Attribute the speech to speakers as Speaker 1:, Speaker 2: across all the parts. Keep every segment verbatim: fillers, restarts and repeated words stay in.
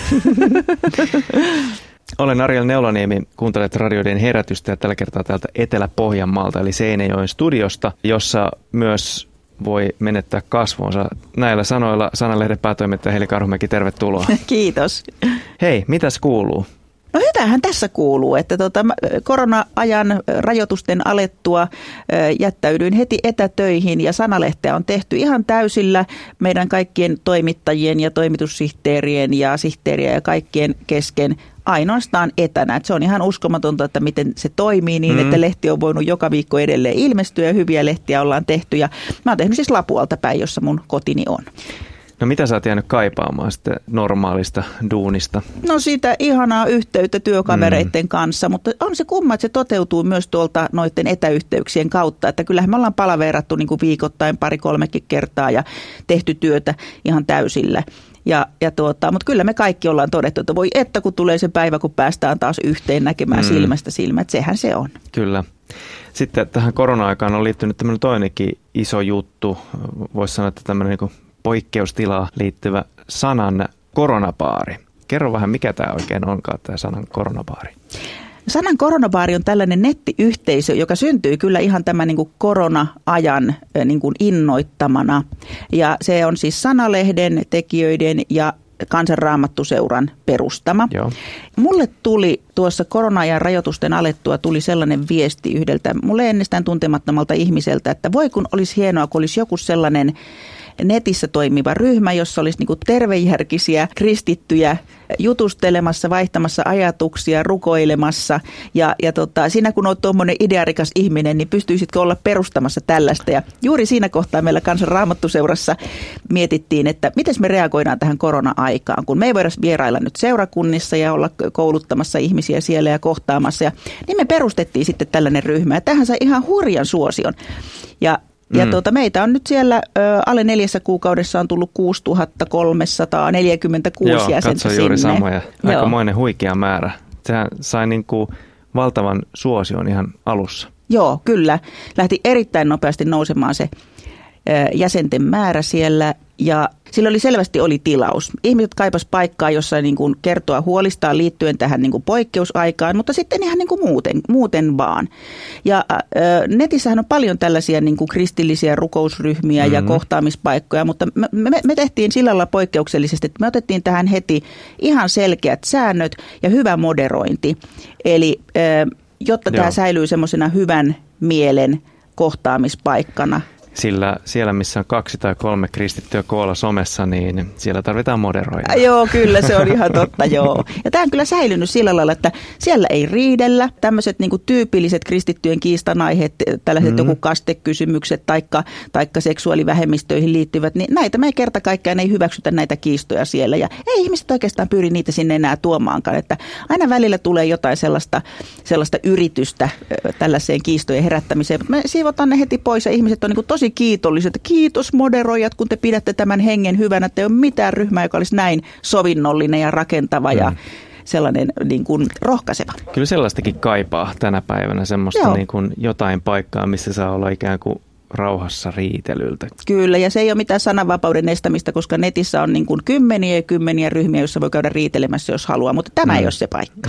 Speaker 1: Olen Ariel Neulaniemi, kuuntelet Radioiden herätystä ja tällä kertaa täältä Etelä-Pohjanmaalta eli Seinäjoen studiosta, jossa myös voi menettää kasvonsa. Näillä sanoilla Sananlehden päätoimittaja Heli Karhumäki, tervetuloa.
Speaker 2: Kiitos.
Speaker 1: Hei, mitäs kuuluu?
Speaker 2: No hyvähän tässä kuuluu, että tota, korona-ajan rajoitusten alettua jättäydyin heti etätöihin ja Sanalehteä on tehty ihan täysillä meidän kaikkien toimittajien ja toimitussihteerien ja sihteeriä ja kaikkien kesken ainoastaan etänä. Et se on ihan uskomatonta, että miten se toimii niin, mm. että lehti on voinut joka viikko edelleen ilmestyä ja hyviä lehtiä ollaan tehty. Ja mä oon tehnyt siis Lapualta päin, jossa mun kotini on.
Speaker 1: No mitä sä oot jäänyt kaipaamaan sitten normaalista duunista?
Speaker 2: No siitä ihanaa yhteyttä työkavereiden mm. kanssa, mutta on se kumma, että se toteutuu myös tuolta noiden etäyhteyksien kautta. Että kyllähän me ollaan palaveerattu niin kuin viikoittain pari-kolmekin kertaa ja tehty työtä ihan täysillä. Ja, ja tuota, mutta kyllä me kaikki ollaan todettu, että voi että kun tulee se päivä, kun päästään taas yhteen näkemään mm. silmästä silmät, sehän se on.
Speaker 1: Kyllä. Sitten tähän korona-aikaan on liittynyt tämmöinen toinenkin iso juttu, voisi sanoa, että tämmöinen niin kuin poikkeustilaa liittyvä sanan koronabaari. Kerro vähän, mikä tämä oikein onkaan, tämä sanan koronabaari.
Speaker 2: Sanan koronabaari on tällainen nettiyhteisö, joka syntyy kyllä ihan tämän niin kuin korona-ajan niin kuin innoittamana. Ja se on siis Sanalehden tekijöiden ja Kansanraamattuseuran perustama. Joo. Mulle tuli tuossa korona-ajan rajoitusten alettua tuli sellainen viesti yhdeltä mulle ennestään tuntemattomalta ihmiseltä, että voi kun olisi hienoa, kun olisi joku sellainen netissä toimiva ryhmä, jossa olisi niin kuin tervejärkisiä kristittyjä jutustelemassa, vaihtamassa ajatuksia, rukoilemassa. Ja, ja tota, siinä kun olet tuommoinen idearikas ihminen, niin pystyisitkö olla perustamassa tällaista. Ja juuri siinä kohtaa meillä Kansanraamattuseurassa mietittiin, että miten me reagoidaan tähän korona-aikaan, kun me ei voida vierailla nyt seurakunnissa ja olla kouluttamassa ihmisiä siellä ja kohtaamassa. Ja, niin me perustettiin sitten tällainen ryhmä. Ja tähän sai ihan hurjan suosion. Ja Ja mm. tuota, meitä on nyt siellä ö, alle neljässä kuukaudessa on tullut kuusituhatta kolmesataaneljäkymmentäkuusi
Speaker 1: Joo,
Speaker 2: jäsentä sinne. Joo,
Speaker 1: juuri samoja. Aikamoinen huikea määrä. Sehän sai niin kuin valtavan suosion ihan alussa.
Speaker 2: Joo, kyllä. Lähti erittäin nopeasti nousemaan se ö, jäsenten määrä siellä ja sillä oli selvästi oli tilaus. Ihmiset kaipas paikkaa, jossa niin kuin kertoa huolistaan liittyen tähän niin kuin poikkeusaikaan, mutta sitten ihan niin kuin muuten, muuten vaan. Ja äh, netissähän on paljon tällaisia niin kuin kristillisiä rukousryhmiä mm-hmm. ja kohtaamispaikkoja, mutta me, me, me tehtiin sillä lailla poikkeuksellisesti, että me otettiin tähän heti ihan selkeät säännöt ja hyvä moderointi. Eli äh, jotta Joo. tämä säilyy semmoisena hyvän mielen kohtaamispaikkana.
Speaker 1: Sillä siellä, missä on kaksi tai kolme kristittyä koolla somessa, niin siellä tarvitaan moderoijaa.
Speaker 2: Joo, kyllä se on ihan totta, joo. Ja tämä on kyllä säilynyt sillä lailla, että siellä ei riidellä. Tämmöiset niin kuin tyypilliset kristittyjen kiistanaiheet, tällaiset mm-hmm. joku kastekysymykset taikka, taikka seksuaalivähemmistöihin liittyvät, niin näitä me ei kerta kaikkiaan ei hyväksytä näitä kiistoja siellä. Ja ei ihmiset oikeastaan pyri niitä sinne enää tuomaankaan, että aina välillä tulee jotain sellaista, sellaista yritystä tällaiseen kiistojen herättämiseen. Me siivotaan ne heti pois ja ihmiset on niin kuin tosi kiitolliset. Kiitos moderoijat, kun te pidätte tämän hengen hyvänä, että ei ole mitään ryhmää, joka olisi näin sovinnollinen ja rakentava mm. ja sellainen niin kuin rohkaiseva.
Speaker 1: Kyllä sellaistakin kaipaa tänä päivänä, semmoista niin kuin jotain paikkaa, missä saa olla ikään kuin rauhassa riitelyltä.
Speaker 2: Kyllä, ja se ei ole mitään sananvapauden estämistä, koska netissä on niin kuin kymmeniä ja kymmeniä ryhmiä, joissa voi käydä riitelemässä, jos haluaa, mutta tämä mm. ei ole se paikka.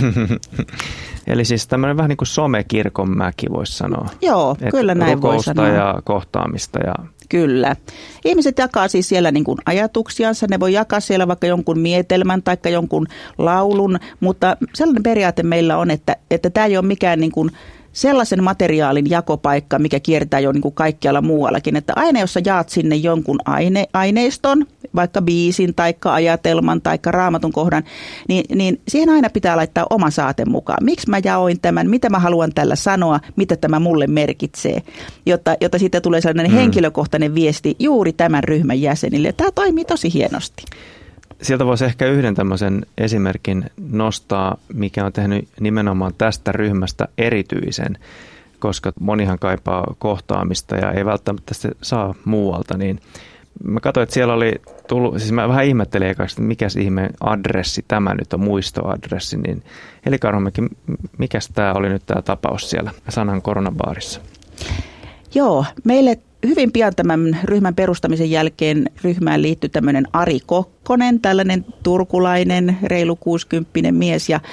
Speaker 1: Eli siis tämmöinen vähän niin kuin somekirkonmäki voisi sanoa.
Speaker 2: Joo, et kyllä näin voi sanoa.
Speaker 1: Ja kohtaamista. Ja
Speaker 2: Kyllä. Ihmiset jakaa siis siellä niin kuin ajatuksiansa, ne voi jakaa siellä vaikka jonkun mietelmän tai jonkun laulun, mutta sellainen periaate meillä on, että, että tämä ei ole mikään niin kuin sellaisen materiaalin jakopaikka, mikä kiertää jo niin kuin kaikkialla muuallakin, että aina jos sä jaat sinne jonkun aine, aineiston, vaikka biisin, taikka ajatelman, taikka raamatun kohdan, niin, niin siihen aina pitää laittaa oma saate mukaan. Miksi mä jaoin tämän, mitä mä haluan tällä sanoa, mitä tämä mulle merkitsee, jotta, jotta siitä tulee sellainen mm. henkilökohtainen viesti juuri tämän ryhmän jäsenille. Tämä toimii tosi hienosti.
Speaker 1: Sieltä voisi ehkä yhden tämmöisen esimerkin nostaa, mikä on tehnyt nimenomaan tästä ryhmästä erityisen, koska monihan kaipaa kohtaamista ja ei välttämättä se saa muualta. Niin mä katsoin, että siellä oli tullut, siis mä vähän ihmettelin ekaksi, että mikä ihme adressi tämä nyt on, muistoadressi. Niin Heli Karhumäki, mikäs tämä oli nyt tämä tapaus siellä Sanan koronabaarissa?
Speaker 2: Joo, meille hyvin pian tämän ryhmän perustamisen jälkeen ryhmään liittyi tämmöinen Ari Kokkonen, tällainen turkulainen, reilu kuusikymppinen mies ja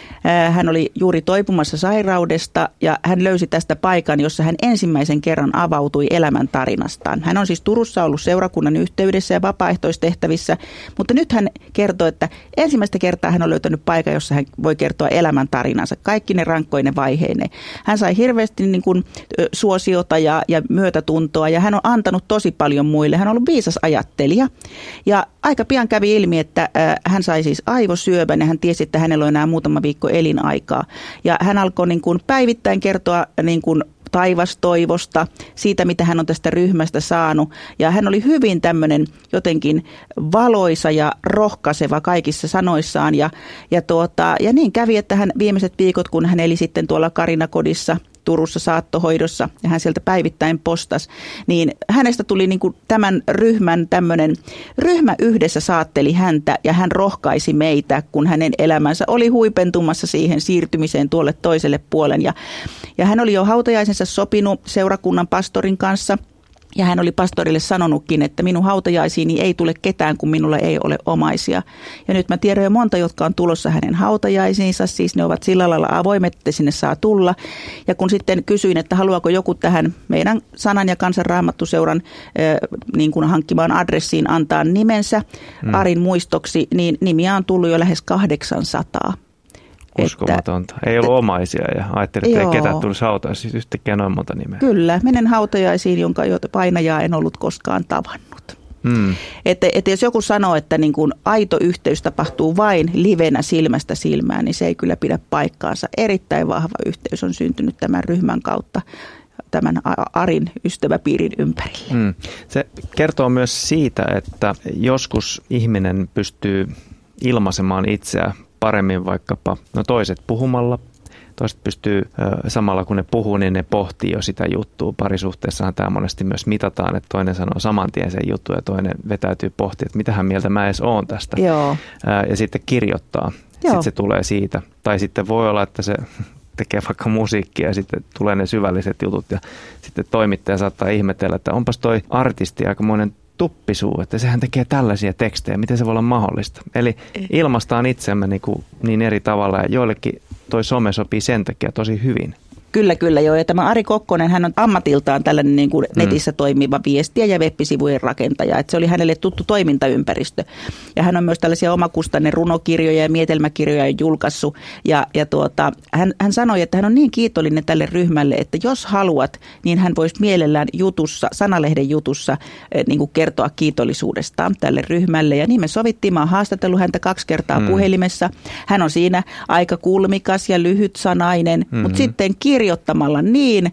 Speaker 2: hän oli juuri toipumassa sairaudesta ja hän löysi tästä paikan, jossa hän ensimmäisen kerran avautui elämäntarinastaan. Hän on siis Turussa ollut seurakunnan yhteydessä ja vapaaehtoistehtävissä, mutta nyt hän kertoo, että ensimmäistä kertaa hän on löytänyt paikan, jossa hän voi kertoa elämäntarinansa, kaikki ne rankkoine vaiheineen. Hän sai hirveästi niin kuin suosiota ja, ja myötätuntoa ja hän on antanut tosi paljon muille. Hän on ollut viisas ajattelija ja aika pian kävi ilmi, että hän sai siis aivosyövän ja hän tiesi, että hänellä on enää muutama viikko elinaikaa. Ja hän alkoi niin kuin päivittäin kertoa niin kuin taivastoivosta, siitä mitä hän on tästä ryhmästä saanut. Ja hän oli hyvin tämmöinen jotenkin valoisa ja rohkaiseva kaikissa sanoissaan. Ja, ja, tuota, ja niin kävi, että hän viimeiset viikot, kun hän eli sitten tuolla Karinakodissa Turussa saattohoidossa ja hän sieltä päivittäin postasi, niin hänestä tuli niin kuin tämän ryhmän tämmöinen, ryhmä yhdessä saatteli häntä ja hän rohkaisi meitä, kun hänen elämänsä oli huipentumassa siihen siirtymiseen tuolle toiselle puolen. Ja, ja hän oli jo hautajaisensa sopinut seurakunnan pastorin kanssa. Ja hän oli pastorille sanonutkin, että minun hautajaisiini ei tule ketään, kun minulla ei ole omaisia. Ja nyt mä tiedän jo monta, jotka on tulossa hänen hautajaisiinsa, siis ne ovat sillä lailla avoimet, että sinne saa tulla. Ja kun sitten kysyin, että haluaako joku tähän meidän Sanan ja Kansan Raamattuseuran äh, niin kuin hankkimaan adressiin antaa nimensä hmm. Arin muistoksi, niin nimiä on tullut jo lähes kahdeksansataa.
Speaker 1: Uskomatonta. Että, ei ollut omaisia ja ajattelin, että joo. Ei ketään tulisi hautajaisiin, siis yhtäkkiä noin monta nimeä. Kyllä, menen hautajaisiin, jonka painajaa en ollut koskaan tavannut. Hmm. Että, että jos joku sanoo, että niin kuin aito yhteys tapahtuu vain livenä silmästä silmään, niin se ei kyllä pidä paikkaansa. Erittäin vahva yhteys on syntynyt tämän ryhmän kautta tämän Arin ystäväpiirin ympärille. Hmm. Se kertoo myös siitä, että joskus ihminen pystyy ilmaisemaan itseä paremmin vaikkapa, no toiset puhumalla, toiset pystyy samalla kun ne puhuu, niin ne pohtii jo sitä juttua. Parisuhteessahan tämä monesti myös mitataan, että toinen sanoo saman tien sen juttu ja toinen vetäytyy pohtimaan, että mitähän mieltä mä edes oon tästä. Joo. Ja sitten kirjoittaa. Joo. Sitten se tulee siitä. Tai sitten voi olla, että se tekee vaikka musiikkia ja sitten tulee ne syvälliset jutut ja sitten toimittaja saattaa ihmetellä, että onpas toi artisti aikamoinen tuppisuu, että sehän tekee tällaisia tekstejä, miten se voi olla mahdollista. Eli ilmaistaan itsemme niin, kuin niin eri tavalla ja joillekin toi some sopii sen takia tosi hyvin. Kyllä, kyllä joo. Ja tämä Ari Kokkonen, hän on ammatiltaan tällainen niin kuin netissä mm. toimiva viestiä ja web-sivujen rakentaja. Että se oli hänelle tuttu toimintaympäristö. Ja hän on myös tällaisia omakustanne runokirjoja ja mietelmäkirjoja julkaissut. Ja, ja tuota, hän, hän sanoi, että hän on niin kiitollinen tälle ryhmälle, että jos haluat, niin hän voisi mielellään jutussa, Sanalehden jutussa niin kuin kertoa kiitollisuudestaan tälle ryhmälle. Ja niin me sovittiin, mä oon haastatellut häntä kaksi kertaa mm. puhelimessa. Hän on siinä aika kulmikas ja lyhytsanainen, mm-hmm. mutta sitten kirjoittaa kirjoittamalla niin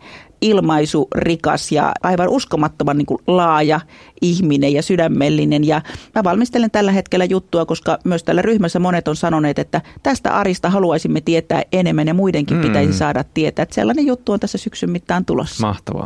Speaker 1: ilmaisurikas ja aivan uskomattoman niin kuin laaja ihminen ja sydämellinen. Ja mä valmistelen tällä hetkellä juttua, koska myös tällä ryhmässä monet on sanoneet, että tästä Arista haluaisimme tietää enemmän ja muidenkin mm. pitäisi saada tietää. Että sellainen juttu on tässä syksyn mittaan tulossa. Mahtavaa.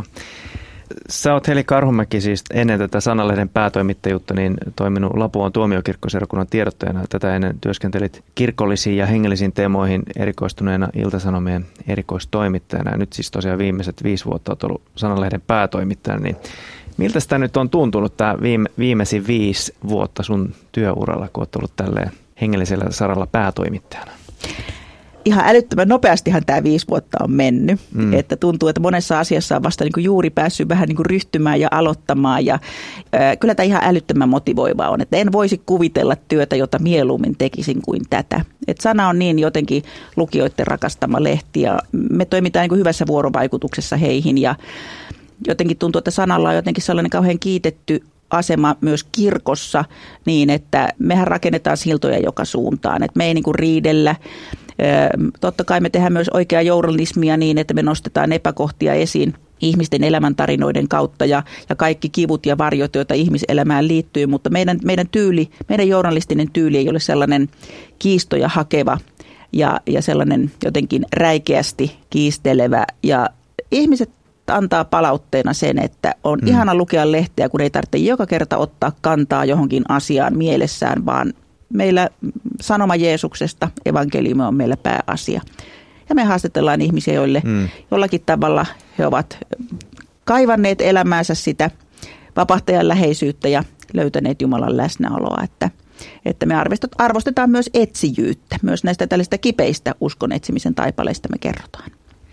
Speaker 1: Sä oot Heli Karhumäki siis ennen tätä Sanalehden päätoimittajuutta niin toiminut Lapuan tuomiokirkkoseurakunnan tiedottajana. Tätä ennen työskentelit kirkollisiin ja hengellisiin teemoihin erikoistuneena Ilta-Sanomien erikoistoimittajana. Ja nyt siis tosiaan viimeiset viisi vuotta olet ollut Sanalehden päätoimittajana. Niin miltä sitä nyt on tuntunut tämä viime, viimeisin viisi vuotta sun työuralla, kun olet ollut tälleen hengellisellä saralla päätoimittajana? Ihan älyttömän nopeastihan tämä viisi vuotta on mennyt, mm. että tuntuu, että monessa asiassa on vasta niin kuin juuri päässyt vähän niin kuin ryhtymään ja aloittamaan ja äh, kyllä tämä ihan älyttömän motivoivaa on, että en voisi kuvitella työtä, jota mieluummin tekisin kuin tätä. Et Sana on niin jotenkin lukijoiden rakastama lehti ja me toimitaan niin kuin hyvässä vuorovaikutuksessa heihin ja jotenkin tuntuu, että Sanalla on jotenkin sellainen kauhean kiitetty asema myös kirkossa niin, että mehän rakennetaan siltoja joka suuntaan, että me ei niin kuin riidellä. Totta kai me tehdään myös oikeaa journalismia niin, että me nostetaan epäkohtia esiin ihmisten elämäntarinoiden kautta ja, ja kaikki kivut ja varjot, joita ihmiselämään liittyy, mutta meidän, meidän tyyli, meidän journalistinen tyyli ei ole sellainen kiistoja hakeva ja, ja sellainen jotenkin räikeästi kiistelevä ja ihmiset antaa palautteena sen, että on mm. ihana lukea lehteä, kun ei tarvitse joka kerta ottaa kantaa johonkin asiaan mielessään, vaan meillä sanoma Jeesuksesta, evankeliumi on meillä pääasia. Ja me haastatellaan ihmisiä, joille mm. jollakin tavalla he ovat
Speaker 2: kaivanneet elämäänsä sitä vapahtajan läheisyyttä ja löytäneet Jumalan läsnäoloa, että, että me arvostetaan myös etsijyyttä, myös näistä tällaista kipeistä uskon etsimisen taipaleista me kerrotaan.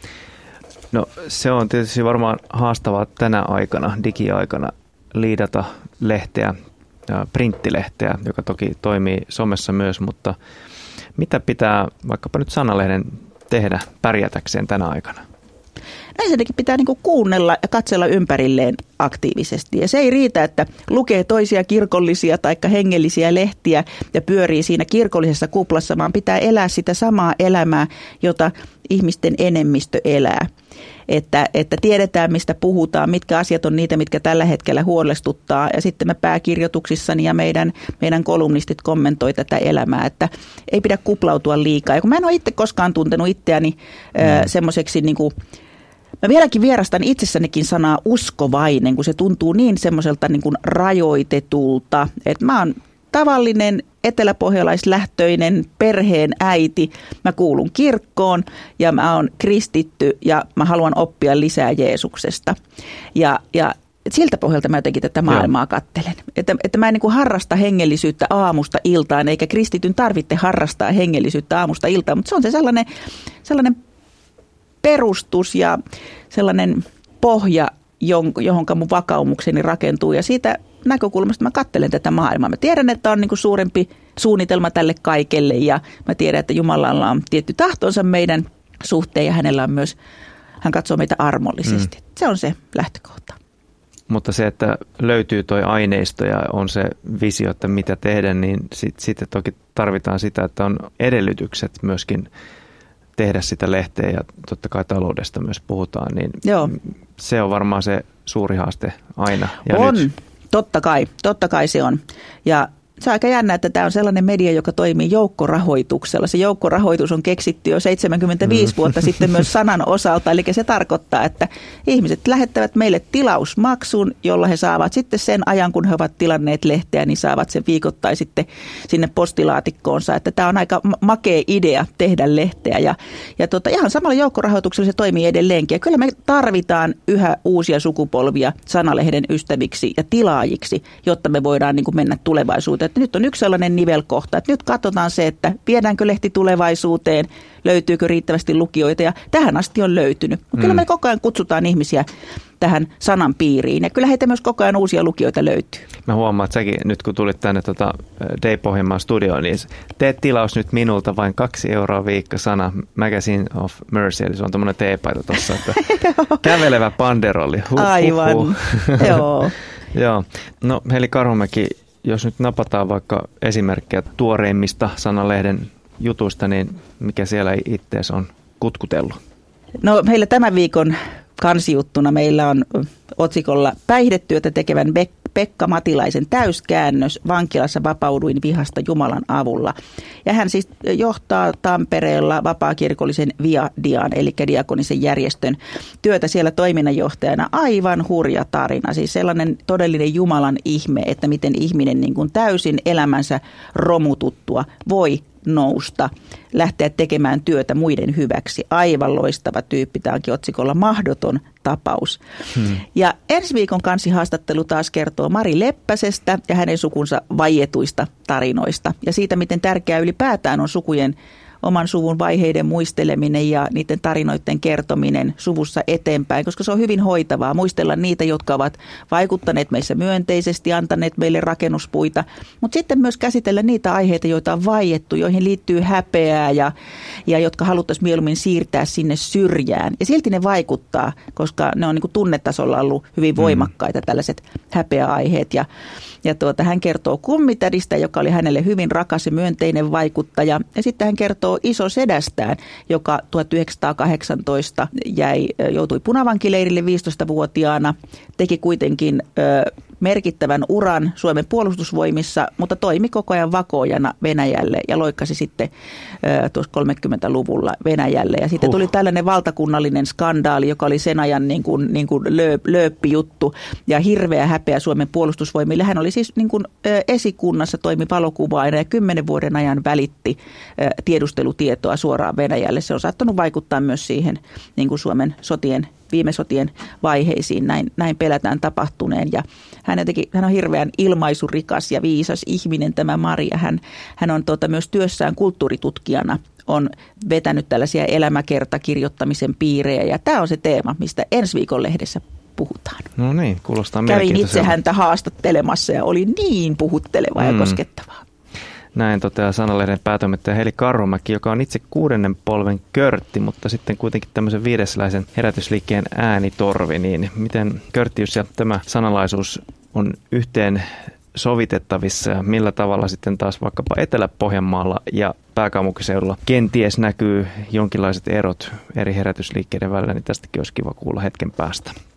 Speaker 1: No se on tietysti varmaan haastavaa tänä aikana, digiaikana, liidata lehteä, printtilehteä, joka toki toimii somessa myös, mutta mitä pitää vaikkapa nyt Sanalehden tehdä pärjätäkseen tänä aikana?
Speaker 2: No ensinnäkin pitää niin kuin kuunnella ja katsella ympärilleen aktiivisesti. Ja se ei riitä, että lukee toisia kirkollisia tai hengellisiä lehtiä ja pyörii siinä kirkollisessa kuplassa, vaan pitää elää sitä samaa elämää, jota ihmisten enemmistö elää. Että, että tiedetään, mistä puhutaan, mitkä asiat on niitä, mitkä tällä hetkellä huolestuttaa. Ja sitten me pääkirjoituksissani ja meidän, meidän kolumnistit kommentoi tätä elämää, että ei pidä kuplautua liikaa. Ja kun mä en ole itse koskaan tuntenut itseäni mm. äh, semmoiseksi niin kuin mä vieläkin vierastan itsessänikin sanaa uskovainen, kun se tuntuu niin semmoiselta niin kuin rajoitetulta, että mä oon tavallinen eteläpohjalaislähtöinen perheen äiti. Mä kuulun kirkkoon ja mä oon kristitty ja mä haluan oppia lisää Jeesuksesta. Ja, ja siltä pohjalta mä jotenkin tätä maailmaa katselen. Että, että mä en niin kuin harrasta hengellisyyttä aamusta iltaan, eikä kristityn tarvitse harrastaa hengellisyyttä aamusta iltaan, mutta se on se sellainen, sellainen perustus ja sellainen pohja, johon mun vakaumukseni rakentuu. Ja siitä näkökulmasta mä katselen tätä maailmaa. Mä tiedän, että on niin kuin suurempi suunnitelma tälle kaikelle ja mä tiedän, että Jumalalla on tietty tahtonsa meidän suhteen ja hänellä on myös, hän katsoo meitä armollisesti. Mm. Se on se lähtökohta.
Speaker 1: Mutta se, että löytyy toi aineisto ja on se visio, että mitä tehdä, niin sitten sit toki tarvitaan sitä, että on edellytykset myöskin tehdä sitä lehteä ja totta kai taloudesta myös puhutaan, niin Joo. se on varmaan se suuri haaste aina. Ja
Speaker 2: on,
Speaker 1: nyt.
Speaker 2: totta kai, totta kai se on. Ja se on aika jännä, että tämä on sellainen media, joka toimii joukkorahoituksella. Se joukkorahoitus on keksitty jo seitsemänkymmentäviisi mm. vuotta sitten myös sanan osalta. Eli se tarkoittaa, että ihmiset lähettävät meille tilausmaksun, jolla he saavat sitten sen ajan, kun he ovat tilanneet lehteä, niin saavat sen viikoittain sitten sinne postilaatikkoonsa. Että tämä on aika makea idea tehdä lehteä. Ja, ja tota, ihan samalla joukkorahoituksella se toimii edelleenkin. Ja kyllä me tarvitaan yhä uusia sukupolvia Sanalehden ystäviksi ja tilaajiksi, jotta me voidaan niin kuin mennä tulevaisuuteen. Että nyt on yksi sellainen nivelkohta, että nyt katsotaan se, että viedäänkö lehti tulevaisuuteen, löytyykö riittävästi lukijoita ja tähän asti on löytynyt. Mm. Kyllä me koko ajan kutsutaan ihmisiä tähän sanan piiriin ja kyllä heitä myös koko ajan uusia lukijoita löytyy.
Speaker 1: Mä huomaan, että säkin nyt kun tulit tänne tota Day-Pohjanmaan studioon, niin teet tilaus nyt minulta vain kaksi euroa viikko sana Magazine of Mercy, eli se on tämmöinen teepaita tuossa, että kävelevä panderolli. Huh,
Speaker 2: Aivan,
Speaker 1: huh, huh.
Speaker 2: joo.
Speaker 1: Joo, no Heli Karhumäki, jos nyt napataan vaikka esimerkkejä tuoreimmista Sanalehden jutuista, niin mikä siellä ittees on kutkutellut?
Speaker 2: No meillä tämän viikon kansijuttuna meillä on otsikolla päihdetyötä tekevän Pekka Matilaisen täyskäännös. Vankilassa vapauduin vihasta Jumalan avulla. Ja hän siis johtaa Tampereella vapaakirkollisen Viadian, eli diakonisen järjestön työtä siellä toiminnanjohtajana. Aivan hurja tarina, siis sellainen todellinen Jumalan ihme, että miten ihminen niin kuin täysin elämänsä romututtua voi nousta, lähteä tekemään työtä muiden hyväksi. Aivan loistava tyyppi. Tämä onkin otsikolla mahdoton tapaus. Hmm. Ja ensi viikon kansihaastattelu taas kertoo Mari Leppäsestä ja hänen sukunsa vaietuista tarinoista. Ja siitä, miten tärkeää ylipäätään on sukujen oman suvun vaiheiden muisteleminen ja niiden tarinoiden kertominen suvussa eteenpäin, koska se on hyvin hoitavaa. Muistella niitä, jotka ovat vaikuttaneet meissä myönteisesti, antaneet meille rakennuspuita, mutta sitten myös käsitellä niitä aiheita, joita on vaiettu, joihin liittyy häpeää ja, ja jotka haluttaisiin mieluummin siirtää sinne syrjään. Ja silti ne vaikuttaa, koska ne on niin kuin tunnetasolla ollut hyvin voimakkaita tällaiset häpeäaiheet. Ja, ja tuota, hän kertoo kummitädistä, joka oli hänelle hyvin rakas ja myönteinen vaikuttaja. Ja sitten hän kertoo isosedästään, joka tuhatyhdeksänsataakahdeksantoista jäi, joutui punavankileirille viisitoistavuotiaana, teki kuitenkin ö, merkittävän uran Suomen puolustusvoimissa, mutta toimi koko ajan vakoojana Venäjälle ja loikkasi sitten ö, tuossa kolmekymmentäluvulla Venäjälle. Ja sitten tuli tällainen valtakunnallinen skandaali, joka oli sen ajan niin kuin, niin kuin löö, lööppijuttu ja hirveä häpeä Suomen puolustusvoimille. Hän oli siis niin kuin, ö, esikunnassa, toimi valokuvaajana ja kymmenen vuoden ajan välitti ö, tiedustelu tiedustelutietoa suoraan Venäjälle. Se on saattanut vaikuttaa myös siihen niin kuin Suomen sotien, viime sotien vaiheisiin. Näin, näin pelätään tapahtuneen. Ja hän, jotenkin, hän on hirveän ilmaisurikas ja viisas ihminen, tämä Maria. Hän, hän on tuota, myös työssään kulttuuritutkijana on vetänyt tällaisia elämäkertakirjoittamisen piirejä. Ja tämä on se teema, mistä ensi viikon lehdessä puhutaan.
Speaker 1: No niin, kuulostaa
Speaker 2: Kävin itse häntä haastattelemassa ja oli niin puhuttelevaa mm. ja koskettavaa.
Speaker 1: Näin toteaa Sanalehden päätoimittaja Heli Karhumäki, joka on itse kuudennen polven körtti, mutta sitten kuitenkin tämmöisen viidesläisen herätysliikkeen äänitorvi. Niin miten körttiys ja tämä sanalaisuus on yhteen sovitettavissa ja millä tavalla sitten taas vaikkapa Etelä-Pohjanmaalla ja pääkaupunkiseudulla kenties näkyy jonkinlaiset erot eri herätysliikkeiden välillä, niin tästäkin olisi kiva kuulla hetken päästä.